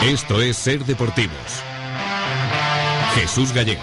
Esto es Ser Deportivos. Jesús Gallego.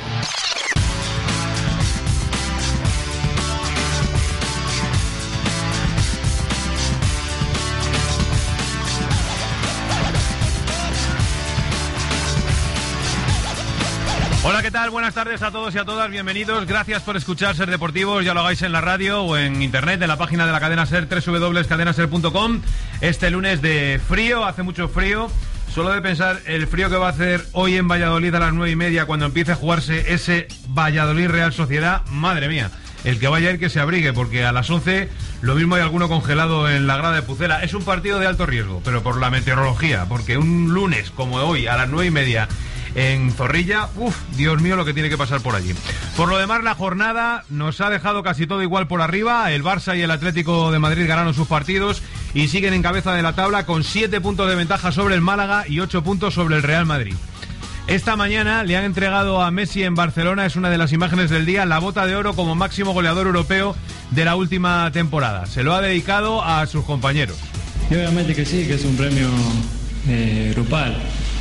Hola, ¿qué tal? Buenas tardes a todos y a todas, bienvenidos. Gracias por escuchar Ser Deportivos, ya lo hagáis en la radio o en internet, en la página de la cadena Ser, www.cadenaser.com. Este lunes de frío, hace mucho frío. Solo de pensar el frío que va a hacer hoy en Valladolid a las 9:30 cuando empiece a jugarse ese Valladolid Real Sociedad, madre mía. El que vaya a ir que se abrigue, porque a las 11 lo mismo hay alguno congelado en la grada de Pucela. Es un partido de alto riesgo, pero por la meteorología, porque un lunes como hoy a las 9:30 en Zorrilla, Dios mío lo que tiene que pasar por allí. Por lo demás, la jornada nos ha dejado casi todo igual por arriba. El Barça y el Atlético de Madrid ganaron sus partidos y siguen en cabeza de la tabla con 7 puntos de ventaja sobre el Málaga y 8 puntos sobre el Real Madrid. Esta mañana le han entregado a Messi en Barcelona, es una de las imágenes del día, la bota de oro como máximo goleador europeo de la última temporada. Se lo ha dedicado a sus compañeros. Y obviamente que sí, que es un premio grupal.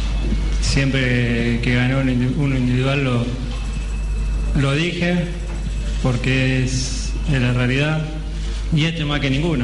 Siempre que ganó uno individual lo dije, porque es la realidad, y este más que ninguno.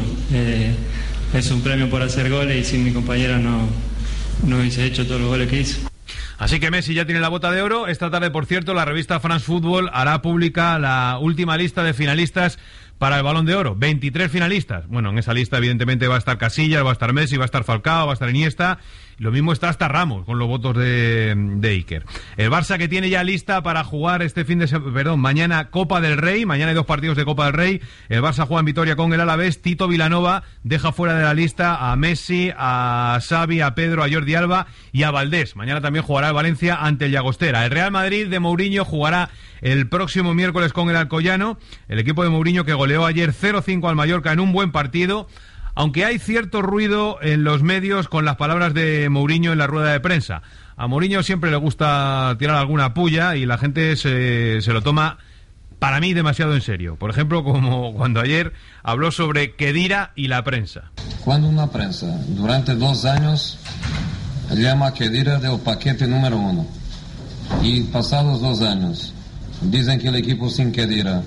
Es un premio por hacer goles y sin mi compañera no hubiese hecho todos los goles que hizo. Así que Messi ya tiene la bota de oro. Esta tarde, por cierto, la revista France Football hará pública la última lista de finalistas para el Balón de Oro. 23 finalistas. Bueno, en esa lista evidentemente va a estar Casillas, va a estar Messi, va a estar Falcao, va a estar Iniesta. Lo mismo está hasta Ramos con los votos de Iker. El Barça, que tiene ya lista para jugar mañana Copa del Rey. Mañana hay 2 partidos de Copa del Rey. El Barça juega en Vitoria con el Alavés. Tito Vilanova deja fuera de la lista a Messi, a Xavi, a Pedro, a Jordi Alba y a Valdés. Mañana también jugará el Valencia ante el Llagostera. El Real Madrid de Mourinho jugará el próximo miércoles con el Alcoyano. El equipo de Mourinho que goleó ayer 0-5 al Mallorca en un buen partido. Aunque hay cierto ruido en los medios con las palabras de Mourinho en la rueda de prensa. A Mourinho siempre le gusta tirar alguna pulla y la gente se lo toma, para mí, demasiado en serio. Por ejemplo, como cuando ayer habló sobre Khedira y la prensa. Cuando una prensa, durante 2 años, llama a Khedira del paquete número 1, y pasados 2 años, dicen que el equipo sin Khedira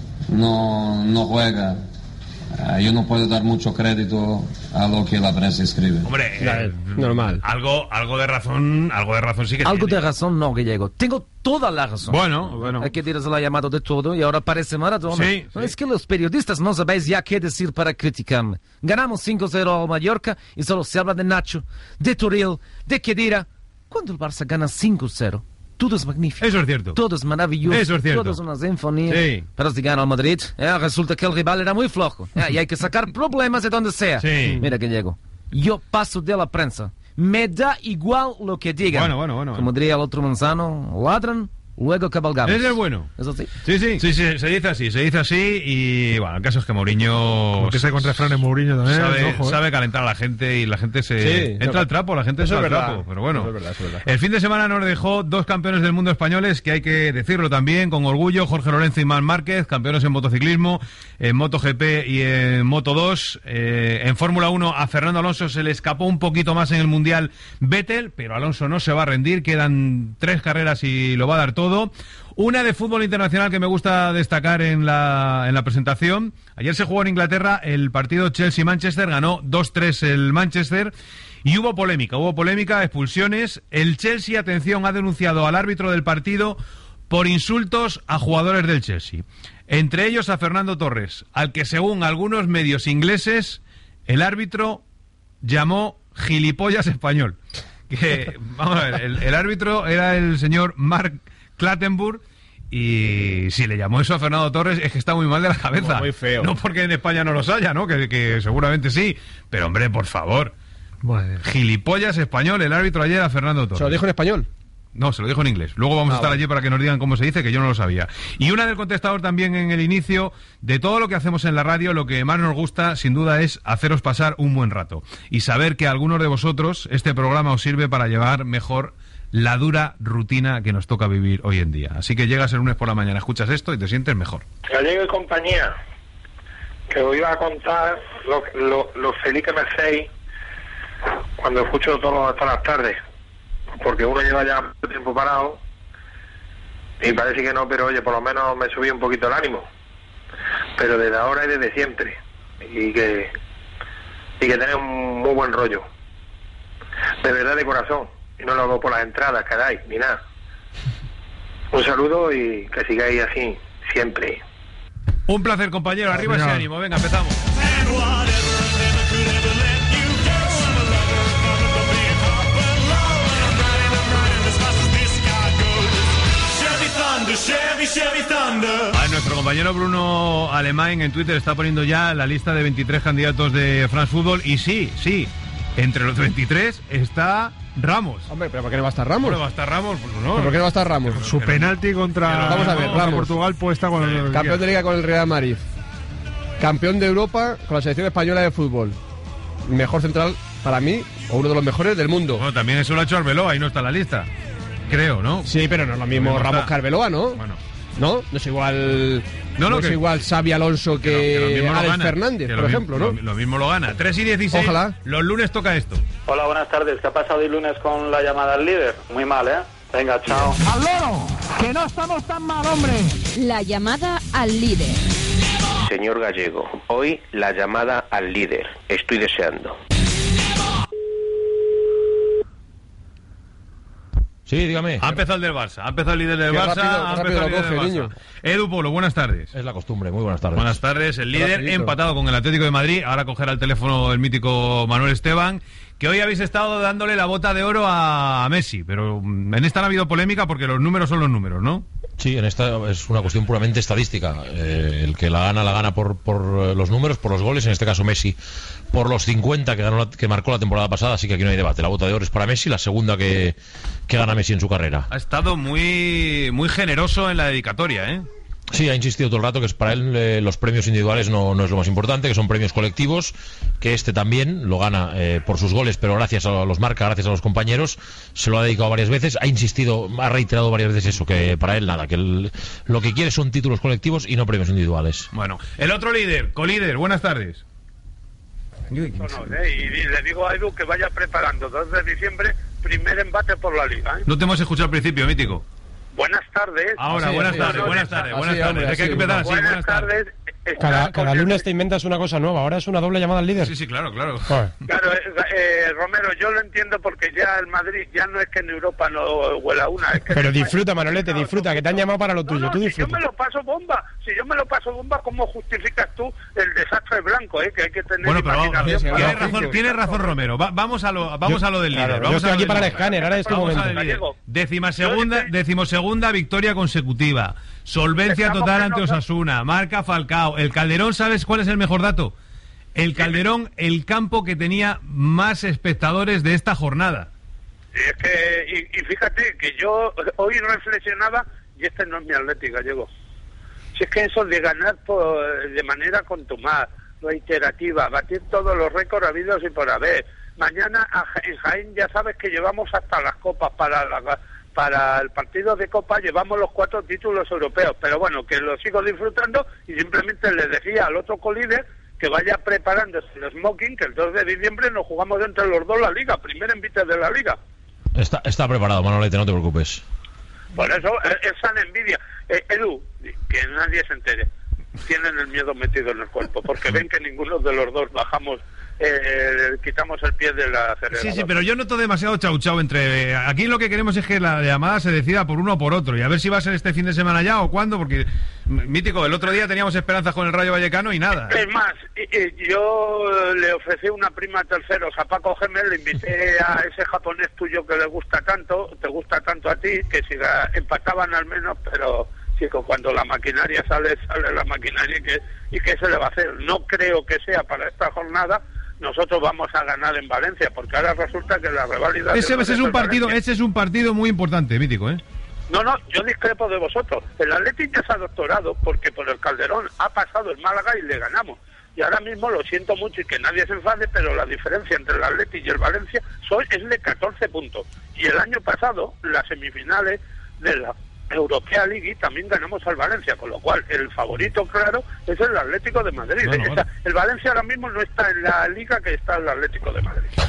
no juega, yo no puedo dar mucho crédito a lo que la prensa escribe. Hombre, normal. Algo de razón sí que algo tiene. de razón no, Gallego. Tengo toda la razón. Bueno. Hay que tiras la llamada de todo y ahora parece maratón. Sí. Es que los periodistas no sabéis ya qué decir para criticarme. Ganamos 5-0 a Mallorca y solo se habla de Nacho, de Toril, de Khedira. Cuando el Barça gana 5-0, todo es magnífico. Eso es cierto. Todo es maravilloso. Eso es cierto. Todo es una sinfonía. Sí. Pero si gana el Madrid, resulta que el rival era muy flojo. Y hay que sacar problemas de donde sea. Sí. Mira, Gallego, yo paso de la prensa. Me da igual lo que digan. Bueno. Como diría el otro Manzano, ladran, luego cabalgamos. Ese es bueno. ¿Eso sí? Sí, se dice así y bueno, el caso es que Mourinho que se con refranes Mourinho también, sabe calentar a la gente y la gente entra al trapo, la gente eso entra es al verdad, trapo, pero bueno. eso es verdad. El fin de semana nos dejó 2 campeones del mundo españoles, que hay que decirlo también con orgullo, Jorge Lorenzo y Marc Márquez, campeones en motociclismo, en MotoGP y en Moto2. En Fórmula 1 a Fernando Alonso se le escapó un poquito más en el Mundial Vettel, pero Alonso no se va a rendir, quedan 3 carreras y lo va a dar todo. Una de fútbol internacional que me gusta destacar en la presentación. Ayer se jugó en Inglaterra el partido Chelsea-Manchester, ganó 2-3 el Manchester y hubo polémica, expulsiones. El Chelsea, atención, ha denunciado al árbitro del partido por insultos a jugadores del Chelsea. Entre ellos a Fernando Torres, al que según algunos medios ingleses el árbitro llamó gilipollas español. Que, vamos a ver, el árbitro era el señor Mark Clattenburg, y si le llamó eso a Fernando Torres es que está muy mal de la cabeza. Muy feo. No porque en España no los haya, ¿no? Que seguramente sí, pero hombre, por favor. Bueno. Gilipollas español, el árbitro ayer a Fernando Torres. ¿Se lo dijo en español? No, se lo dijo en inglés. Luego vamos a estar allí para que nos digan cómo se dice, que yo no lo sabía. Y una del contestador también en el inicio. De todo lo que hacemos en la radio, lo que más nos gusta, sin duda, es haceros pasar un buen rato. Y saber que a algunos de vosotros este programa os sirve para llevar mejor la dura rutina que nos toca vivir hoy en día. Así que llegas el lunes por la mañana, escuchas esto y te sientes mejor. Gallego y compañía, que os iba a contar lo feliz que me hacéis cuando escucho todas las tardes. porque uno lleva ya mucho tiempo parado y parece que no, pero oye, por lo menos me subí un poquito el ánimo, pero desde ahora y desde siempre, y que tenés un muy buen rollo, de verdad, de corazón, y no lo hago por las entradas que dais, ni nada. Un saludo y que sigáis así siempre. Un placer, compañero, arriba ese ánimo, venga, empezamos. Nuestro compañero Bruno Alemán en Twitter está poniendo ya la lista de 23 candidatos de France Football y sí, entre los 23 está Ramos. Hombre, pero ¿por qué no va a estar Ramos? ¿Bueno, va a estar Ramos? Pues no. ¿Por qué no va a estar Ramos? Su penalti contra Vamos a ver, Ramos. Portugal puesta con el campeón de Liga con el Real Madrid, campeón de Europa con la selección española de fútbol, mejor central para mí, o uno de los mejores del mundo. Bueno, también eso lo ha hecho Arbeloa y no está en la lista. Creo, ¿no? Sí, pero no es lo mismo Ramos está. que Arbeloa, ¿no? Bueno. No es igual. No es que, igual Xavi Alonso que Alex Fernández, por ejemplo, ¿no? Lo mismo lo gana. 3:16. Ojalá. Los lunes toca esto. Hola, buenas tardes. ¿Qué ha pasado el lunes con la llamada al líder? Muy mal, ¿eh? Venga, chao. ¡Al loro! ¡Que no estamos tan mal, hombre! La llamada al líder. Señor Gallego, hoy la llamada al líder. Estoy deseando. Sí, dígame. Ha empezado el del Barça, ha empezado el líder del Barça, ha empezado el líder del Barça. Edu Polo, buenas tardes. Es la costumbre, muy buenas tardes. Buenas tardes, el líder empatado con el Atlético de Madrid. Ahora cogerá el teléfono el mítico Manuel Esteban, que hoy habéis estado dándole la bota de oro a Messi, pero en esta no ha habido polémica porque los números son los números, ¿no? Sí, en esta es una cuestión puramente estadística. El que la gana por los números, por los goles, en este caso Messi por los 50 que marcó la temporada pasada, así que aquí no hay debate. La bota de oro es para Messi, la segunda que gana Messi en su carrera. Ha estado muy generoso en la dedicatoria, ¿eh? Sí, ha insistido todo el rato que es para él los premios individuales no es lo más importante, que son premios colectivos, que este también lo gana por sus goles, pero gracias a los marca, gracias a los compañeros, se lo ha dedicado varias veces, ha insistido, ha reiterado varias veces eso, que para él nada, que lo que quiere son títulos colectivos y no premios individuales. Bueno, el otro líder, colíder, buenas tardes. Y le digo a Edu que vaya preparando 2 de diciembre, primer embate por la Liga, ¿eh? No te hemos escuchado al principio, mítico. Buenas tardes. Ahora, buenas tardes. Hay que empezar así, buenas tardes. Cada lunes te inventas una cosa nueva. Ahora es una doble llamada al líder. Sí, claro. Claro, Romero, yo lo entiendo porque ya el Madrid ya no es que en Europa no huela una. Es que pero disfruta, Manolete, disfruta, que te han llamado para lo tuyo. Tú disfruta. Si yo me lo paso bomba, ¿cómo justificas tú el desastre blanco? Que hay que tener. Bueno, pero tienes razón, Romero. Vamos a lo del líder. Yo estoy aquí para el escáner, ahora es tu momento. Decimosegunda victoria consecutiva. Solvencia total ante Osasuna. Marca Falcao. El Calderón, ¿sabes cuál es el mejor dato? El Calderón, el campo que tenía más espectadores de esta jornada. Es que, y fíjate que yo hoy reflexionaba, y este no es mi Atlético Gallego. Si es que eso de ganar de manera contumaz, reiterativa, batir todos los récords habidos y por haber. Mañana en Jaén ya sabes que llevamos hasta las copas para el partido de Copa, llevamos los 4 títulos europeos, pero bueno, que lo sigo disfrutando y simplemente le decía al otro colíder que vaya preparándose el smoking, que el 2 de diciembre nos jugamos entre los dos la Liga, primer envite de la Liga. Está preparado, Manolete, no te preocupes. Por eso, esa envidia. Edu, que nadie se entere, tienen el miedo metido en el cuerpo, porque ven que ninguno de los dos bajamos, quitamos el pie de la aceleradora. Sí, pero yo noto demasiado chau entre... Aquí lo que queremos es que la llamada se decida por uno o por otro, y a ver si va a ser este fin de semana ya o cuándo, porque, mítico, el otro día teníamos esperanzas con el Rayo Vallecano y nada. Es más, yo le ofrecí una prima terceros a Paco Gémez, le invité a ese japonés tuyo que le gusta tanto, te gusta tanto a ti, que si empataban al menos, pero... Chico, cuando la maquinaria sale la maquinaria y ¿qué se le va a hacer? No creo que sea para esta jornada. Nosotros vamos a ganar en Valencia, porque ahora resulta que la rivalidad... Ese es un partido muy importante, mítico, ¿eh? No, yo discrepo de vosotros. El Athletic ya se ha doctorado porque por el Calderón ha pasado el Málaga y le ganamos. Y ahora mismo lo siento mucho y que nadie se enfade, pero la diferencia entre el Athletic y el Valencia es de 14 puntos. Y el año pasado, las semifinales de la Europea League también ganamos al Valencia, con lo cual el favorito claro es el Atlético de Madrid. El Valencia ahora mismo no está en la liga que está el Atlético de Madrid.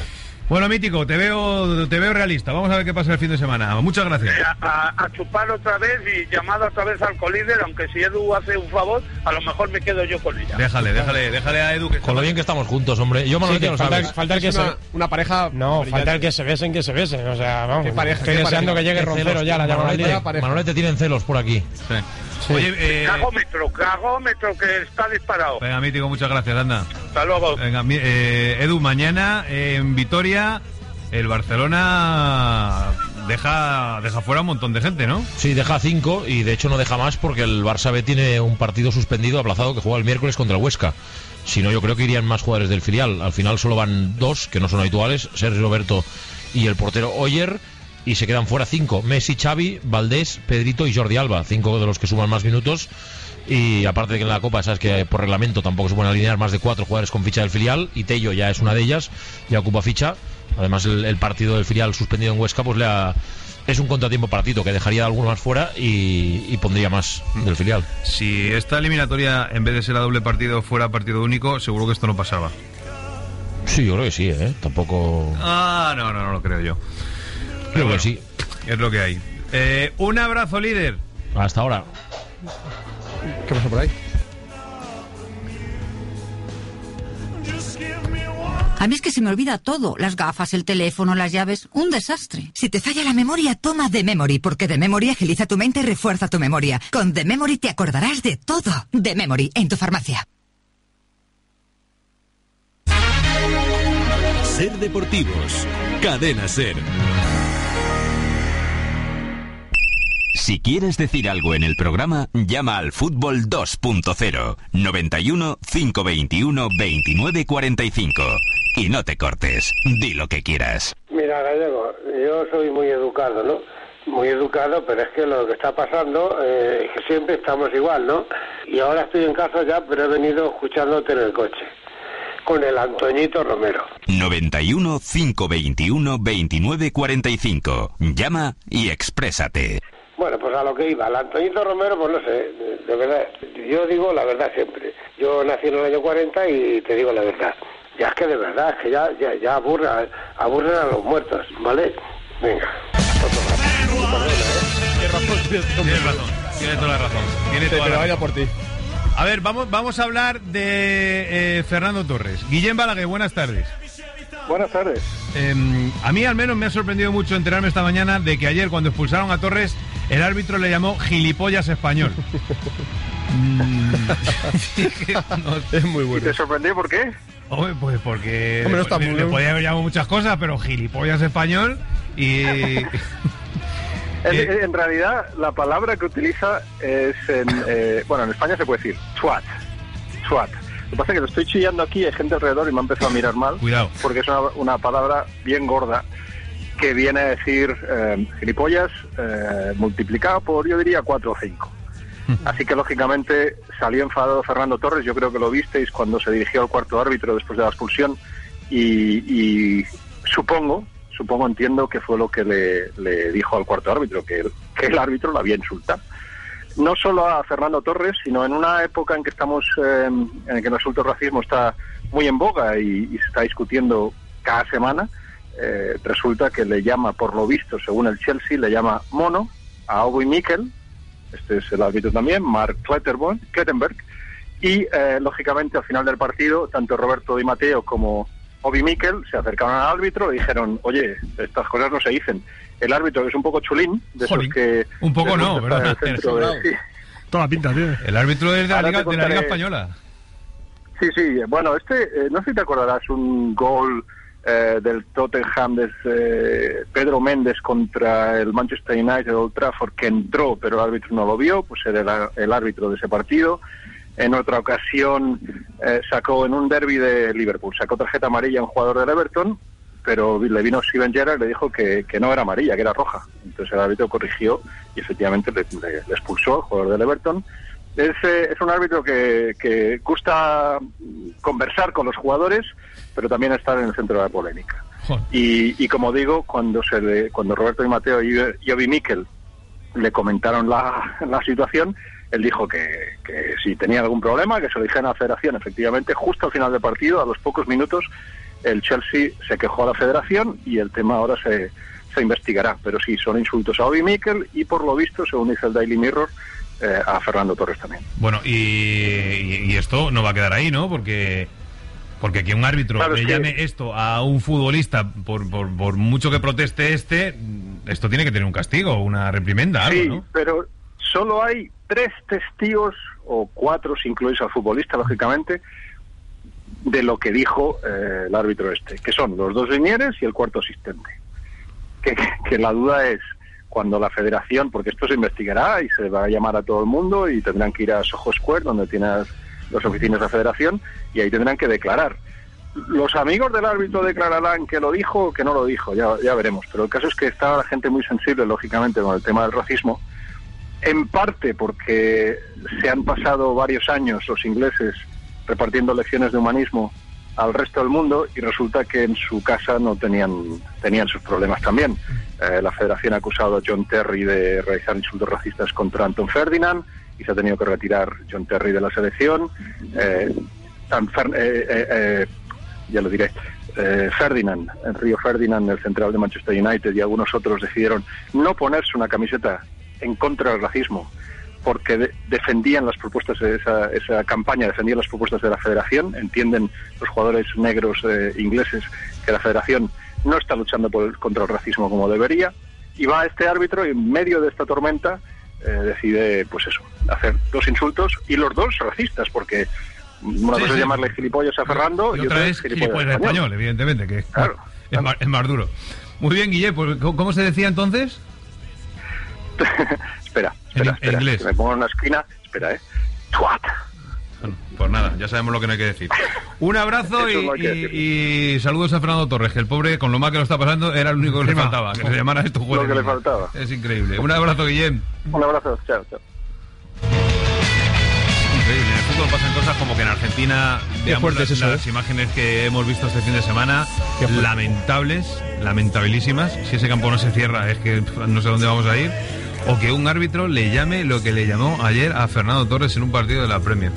Bueno, Mítico, te veo realista. Vamos a ver qué pasa el fin de semana. Muchas gracias. A chupar otra vez y llamada otra vez al colíder, aunque si Edu hace un favor, a lo mejor me quedo yo con ella. Déjale a Edu que... Con lo bien que estamos juntos, hombre. Yo, Manolete, lo sabes. Falta el que una pareja... No, falta el que se besen, O sea, vamos. ¿Qué pareja? Estoy deseando que llegue Roncero ya, la llamada al líder. Manolete tienen celos por aquí. Sí. Oye, Cagómetro, que está disparado. Venga, Mítico, muchas gracias, anda. Hasta luego. Venga, Edu, mañana en Vitoria el Barcelona deja fuera un montón de gente, ¿no? Sí, deja 5 y de hecho no deja más porque el Barça B tiene un partido suspendido, aplazado, que juega el miércoles contra el Huesca. Si no, yo creo que irían más jugadores del filial. Al final solo van 2, que no son habituales, Sergio Roberto y el portero Oyer, y se quedan fuera 5, Messi, Xavi, Valdés, Pedrito y Jordi Alba, 5 de los que suman más minutos. Y aparte de que en la Copa, sabes que por reglamento tampoco se pueden alinear más de 4 jugadores con ficha del filial, y Tello ya es una de ellas, ya ocupa ficha. Además el partido del filial suspendido en Huesca pues es un contratiempo para Tito, que dejaría a alguno más fuera y pondría más del filial. Si esta eliminatoria, en vez de ser a doble partido, fuera partido único, seguro que esto no pasaba. Sí, yo creo que sí, tampoco... No lo creo yo. Creo que sí. Es lo que hay. Un abrazo, líder. Hasta ahora. ¿Qué pasa por ahí? A mí es que se me olvida todo. Las gafas, el teléfono, las llaves. Un desastre. Si te falla la memoria, toma The Memory, porque The Memory agiliza tu mente y refuerza tu memoria. Con The Memory te acordarás de todo. The Memory, en tu farmacia. Ser Deportivos. Cadena Ser. Si quieres decir algo en el programa, llama al Fútbol 2.0 91 521 2945 y no te cortes, di lo que quieras. Mira, Gallego, yo soy muy educado, ¿no? Muy educado, pero es que lo que está pasando es que siempre estamos igual, ¿no? Y ahora estoy en casa ya, pero he venido escuchándote en el coche con el Antoñito Romero. 91 521 2945. Llama y exprésate. Bueno, pues a lo que iba, el Antoñito Romero, pues no sé, de verdad, yo digo la verdad siempre. Yo nací en el año 40 y te digo la verdad. Ya es que de verdad, es que ya aburren a los muertos, ¿vale? Venga. Tienes razón, tiene toda la razón. Pero vaya por ti. A ver, vamos a hablar de Fernando Torres. Guillem Balaguer, buenas tardes. Buenas tardes. A mí al menos me ha sorprendido mucho enterarme esta mañana de que ayer, cuando expulsaron a Torres, el árbitro le llamó gilipollas español. Es muy bueno. ¿Y te sorprendió por qué? Hombre, pues porque Hombre, no está muy le bien. podía haber llamado muchas cosas, pero gilipollas español y... En realidad, la palabra que utiliza es en España se puede decir twat. Lo que pasa es que lo estoy chillando aquí, hay gente alrededor y me ha empezado a mirar mal. Cuidado. Porque es una palabra bien gorda que viene a decir gilipollas multiplicado por, yo diría, 4 o 5. Así que, lógicamente, salió enfadado Fernando Torres. Yo creo que lo visteis cuando se dirigió al cuarto árbitro después de la expulsión. Y entiendo que fue lo que le dijo al cuarto árbitro, que el árbitro lo había insultado. No solo a Fernando Torres, sino en una época en que estamos, en el que el asunto del racismo está muy en boga y se está discutiendo cada semana. Resulta que le llama, por lo visto, según el Chelsea, le llama mono a Obi Mikel, este es el árbitro también, Mark Klettenberg, y lógicamente al final del partido, tanto Roberto Di Matteo como Obi Mikel se acercaron al árbitro y dijeron, oye, estas cosas no se dicen. El árbitro, que es un poco chulín, de esos que... Un poco no, ¿verdad? Sí. Toda pinta tiene. El árbitro es de la Ahora Liga Española. Sí, bueno, no sé si te acordarás, un gol del Tottenham de Pedro Méndez contra el Manchester United de Old Trafford, que entró, pero el árbitro no lo vio, pues era el árbitro de ese partido. En otra ocasión sacó en un derbi de Liverpool, sacó tarjeta amarilla a un jugador del Everton, pero le vino Steven Gerrard y le dijo que no era amarilla, que era roja. Entonces el árbitro corrigió y efectivamente le expulsó al jugador del Everton. Es un árbitro que gusta conversar con los jugadores, pero también estar en el centro de la polémica. Y como digo, cuando Roberto Di Matteo y Obi Mikel le comentaron la situación, él dijo que si tenía algún problema, que se lo dijeran a la federación. Efectivamente, justo al final del partido, a los pocos minutos, el Chelsea se quejó a la federación y el tema ahora se investigará. Pero sí, son insultos a Obi Mikel y por lo visto, según dice el Daily Mirror, a Fernando Torres también. Bueno, y esto no va a quedar ahí, ¿no? Porque que un árbitro le llame esto a un futbolista por mucho que proteste esto tiene que tener un castigo, una reprimenda, algo, sí, ¿no? Pero solo hay 3 testigos, o 4 si incluís al futbolista, lógicamente, de lo que dijo el árbitro que son los 2 linieres y el 4º asistente. Que la duda es cuando la federación, porque esto se investigará y se va a llamar a todo el mundo y tendrán que ir a Soho Square, donde tienes las oficinas de la federación, y ahí tendrán que declarar. Los amigos del árbitro declararán que lo dijo o que no lo dijo, ya veremos. Pero el caso es que está la gente muy sensible, lógicamente, con el tema del racismo, en parte porque se han pasado varios años los ingleses repartiendo lecciones de humanismo al resto del mundo y resulta que en su casa no tenían sus problemas también. La federación ha acusado a John Terry de realizar insultos racistas contra Anton Ferdinand y se ha tenido que retirar John Terry de la selección. Ya lo diré. Ferdinand, Río Ferdinand, el central de Manchester United, y algunos otros decidieron no ponerse una camiseta en contra del racismo porque defendían las propuestas de esa campaña, defendían las propuestas de la federación. Entienden los jugadores negros ingleses que la federación no está luchando contra el racismo como debería, y va este árbitro y en medio de esta tormenta decide, pues eso, hacer 2 insultos, y los 2 racistas, porque una cosa es llamarle gilipollas a Ferrando y otra es gilipollas español, evidentemente, que claro. Es más duro. Muy bien, Guille, pues, ¿cómo se decía entonces? Espera, en inglés. Me pongo en una esquina, espera, Twat. Bueno, pues nada, ya sabemos lo que no hay que decir. Un abrazo y saludos a Fernando Torres, que el pobre, con lo mal que lo está pasando, era el único que le faltaba, que se llamara esto jueves. Lo que le faltaba. Es increíble. Un abrazo, Guillem. Un abrazo, chao. Increíble. En el fútbol pasan cosas como que en Argentina, veamos las imágenes que hemos visto este fin de semana, lamentabilísimas. Si ese campo no se cierra, es que no sé dónde vamos a ir. O que un árbitro le llame lo que le llamó ayer a Fernando Torres en un partido de la Premier.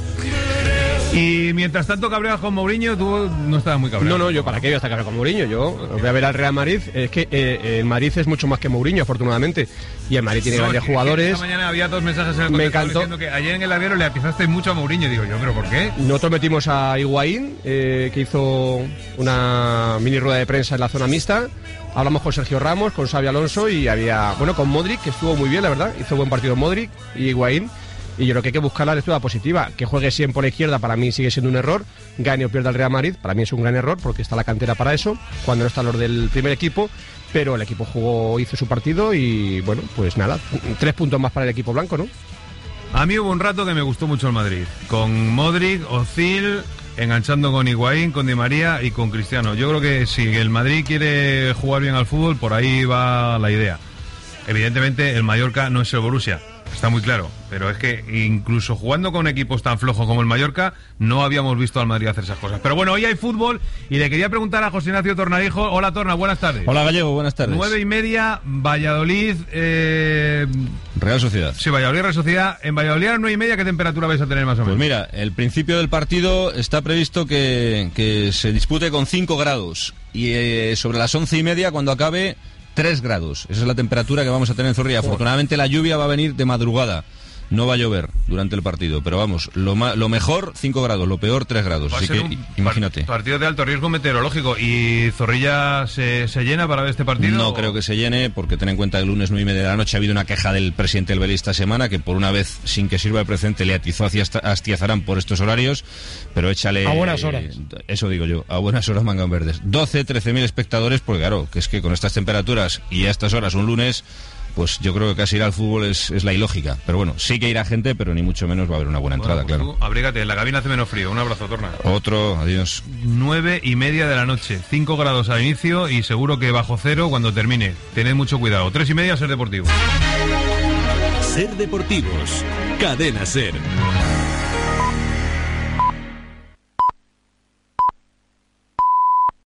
Y mientras tanto cabreas con Mourinho, tú no estabas muy cabreado. No, yo para qué voy a estar cabreado con Mourinho. Yo voy a ver al Real Madrid. Es que el Madrid es mucho más que Mourinho, afortunadamente. Y el Madrid tiene grandes jugadores. Esta mañana había 2 mensajes en el contestador diciendo que ayer en el avión le atizaste mucho a Mourinho. Digo yo, ¿pero por qué? Nosotros metimos a Higuaín, que hizo una mini rueda de prensa en la zona mixta. Hablamos con Sergio Ramos, con Xabi Alonso y con Modric, que estuvo muy bien, la verdad. Hizo buen partido Modric y Higuaín. Y yo creo que hay que buscar la lectura positiva. Que juegue siempre por la izquierda para mí sigue siendo un error. Gane o pierda el Real Madrid, para mí es un gran error porque está la cantera para eso, cuando no están los del primer equipo. Pero el equipo hizo su partido y bueno, pues nada, 3 puntos más para el equipo blanco, ¿no? A mí hubo un rato que me gustó mucho el Madrid, con Modric, Ozil, enganchando con Higuaín, con Di María y con Cristiano. Yo creo que si el Madrid quiere jugar bien al fútbol, por ahí va la idea. Evidentemente el Mallorca no es el Borussia, está muy claro, pero es que incluso jugando con equipos tan flojos como el Mallorca no habíamos visto al Madrid hacer esas cosas. Pero bueno, hoy hay fútbol y le quería preguntar a José Ignacio Tornarijo. Hola, Torna, buenas tardes. Hola, Gallego, buenas tardes. 9:30, Valladolid Real Sociedad. Sí, Valladolid, Real Sociedad. En Valladolid a las 9:30, ¿qué temperatura vais a tener más o menos? Pues mira, el principio del partido está previsto que se dispute con 5 grados y sobre las 11:30, cuando acabe, 3 grados. Esa es la temperatura que vamos a tener en Zorrilla. Afortunadamente la lluvia va a venir de madrugada. No va a llover durante el partido, pero vamos, lo mejor 5 grados, lo peor 3 grados. Así que imagínate. Partido de alto riesgo meteorológico. ¿Y Zorrilla se llena para ver este partido? No creo que se llene, porque ten en cuenta que el lunes 9:30 de la noche ha habido una queja del presidente del Betis esta semana, que por una vez, sin que sirva de precedente, le atizó a Astiazarán por estos horarios, pero échale... A buenas horas. Eso digo yo, a buenas horas mangan verdes. 13.000 espectadores, porque claro, que es que con estas temperaturas y a estas horas un lunes... Pues yo creo que casi ir al fútbol es la ilógica. Pero bueno, sí que irá gente, pero ni mucho menos va a haber una buena entrada, pues claro. Tú, abrígate, en la cabina hace menos frío. Un abrazo, Torna. Otro, adiós. 9:30 de la noche, 5 grados al inicio y seguro que bajo cero cuando termine. Tened mucho cuidado. 3:30, Ser Deportivo. Ser Deportivos, Cadena Ser.